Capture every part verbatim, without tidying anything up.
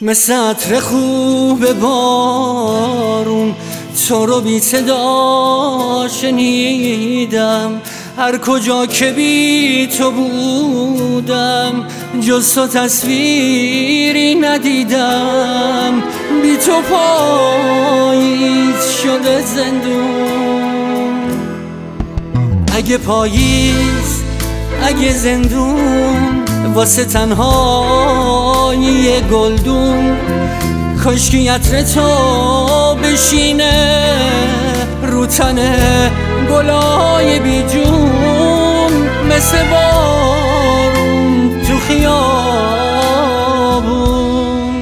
مثل عطر خوب بارون تو رو بی صدا شنیدم، هر کجا که بی تو بودم جز تو تصویری ندیدم. بی تو پاییز شده زندون، اگه پاییز اگه زندون واسه تنهایی گلدون، کاشکی عطر تو بشینه رو تن گلای بی جون، مثل بارون تو خیابون.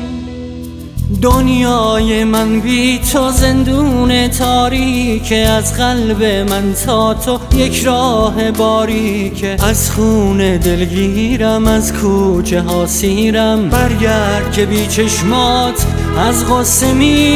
دنیای من بی تو زندون تاریکه، از قلب من تا تو یک راه باریکه. از خون دلگیرم از کوچه ها سیرم، برگرد که بی چشمات از غصه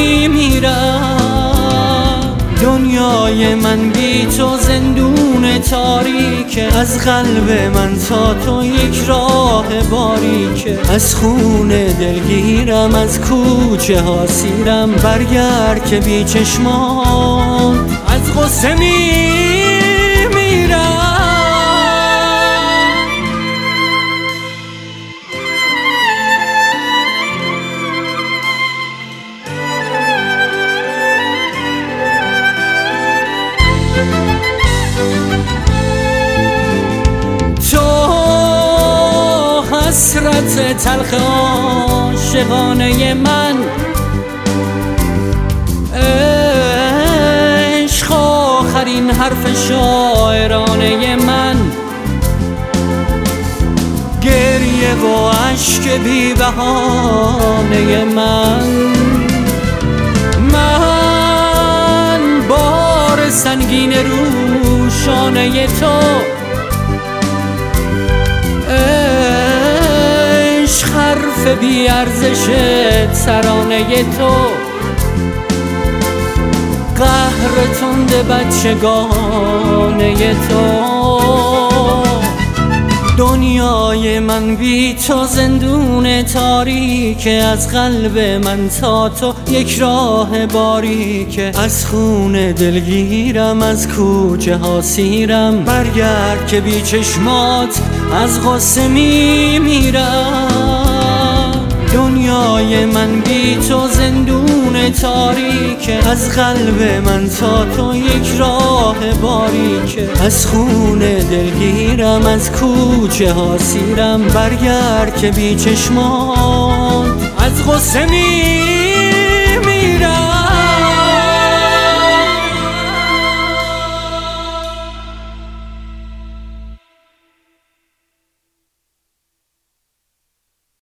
میمیرم. دنیای من بی تو زندون تاریکه، از قلب من تا تو یک راه باریکه. از خون دلگیرم از کوچه ها سیرم، برگرد که بی چشمات از غصه میمیرم. حسرت تلخ عاشقانه من، عشق آخرین حرف شاعرانه من، گریه و اشک بی بهانه من. من بار سنگین رو شانه تو، حرف بی ارزش ترانه تو، قهر تند بچگانه تو. دنیای من بی تو زندون تاریکه، از قلب من تا تو یک راه باریکه. از خون دلگیرم از کوچه ها سیرم، برگرد که بی چشمات از غصه میمیرم. دنیای من بی تو زندون تاریکه، از قلب من تا تو یک راه باریکه. از خون دلگیرم از کوچه ها سیرم، برگرد که بی چشمات از غصه میمیرم.